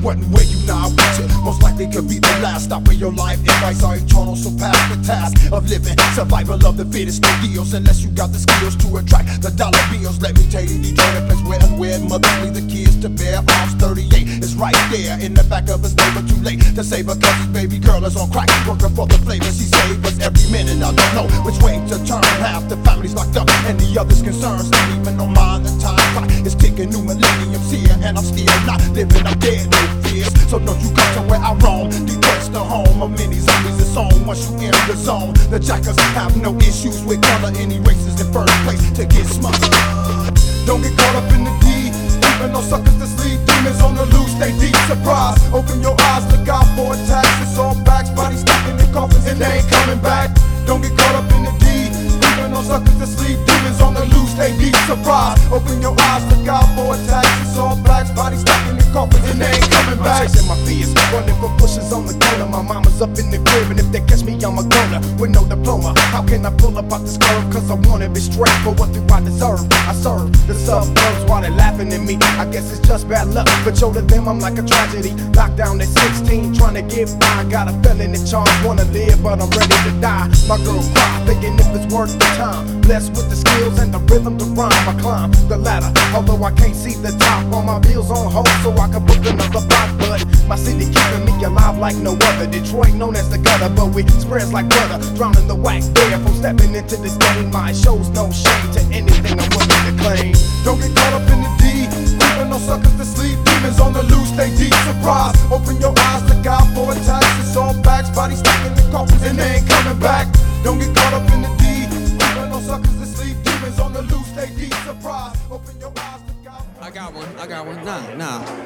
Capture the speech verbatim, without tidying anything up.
wasn't where you now reach it. Most likely could be the last stop of your life. Advice are eternal, so pass the task of living. Survival of the fittest, no deals unless you got the skills to attract the dollar bills. Let me tell you, Detroit, a place where unwed mothers leave the kids to bear arms. thirty-eight is right there in the back of his neighbor. Too late to save her cause his baby girl is on crack, working for the flavor. She saved us every minute. I don't know which way to turn. Half the family's locked up and the others concerned. Not even on mine, the time clock is ticking. New millennium's here and I'm still not living. I'm dead, no fears. So don't you come to where I roam. Detroit's the home of many zombies. It's on once you enter the zone. The jackers have no issues with color. Any races in first place to get smothered. Don't get caught up in the D. Even no suckers to sleep. Demons on the loose, they deep surprise. Open your eyes, look out for attacks. It's all backs, bodies stacking in coffins and they ain't coming back. Don't get caught up in the D. Even no suckers to sleep. Demons on the loose, they deep surprise. Open your eyes, look out for attacks. It's all backs, bodies stacking in coffins and they ain't coming back. I'm chasing my fears, running for bushes on the corner. My mama's up in the crib and if they catch me, I'm a goner with no diploma. How can I pull up out this curve? Cause I wanna be straight for what do I deserve. I serve the suburbs while they laughing at me. I guess it's just bad luck, but yo to them I'm like a tragedy. Locked down at sixteen, trying to get by. Got a felony charge, wanna live, but I'm ready to die. My girl cry, thinking if it's worth the time. Blessed with the skills and the rhythm to rhyme. I climb the ladder, although I can't see the top. All my bills on hold so I can book another block. But my city keeping me alive like no other. Detroit known as the gutter, but we spreads like butter. Drowning the wax there from stepping into this game. My shows no shame to anything I'm willing to claim. Don't get caught up in the D. Even no suckers to sleep. Demons on the loose, they deep surprise. Open your eyes, look out for attacks. It's all backs, bodies stacking in coffins and they ain't coming back. Don't get caught up in the D. Even no suckers to sleep. Demons on the loose, they deep surprise. Open your eyes, look out for I got one, I got one. Nah, nah.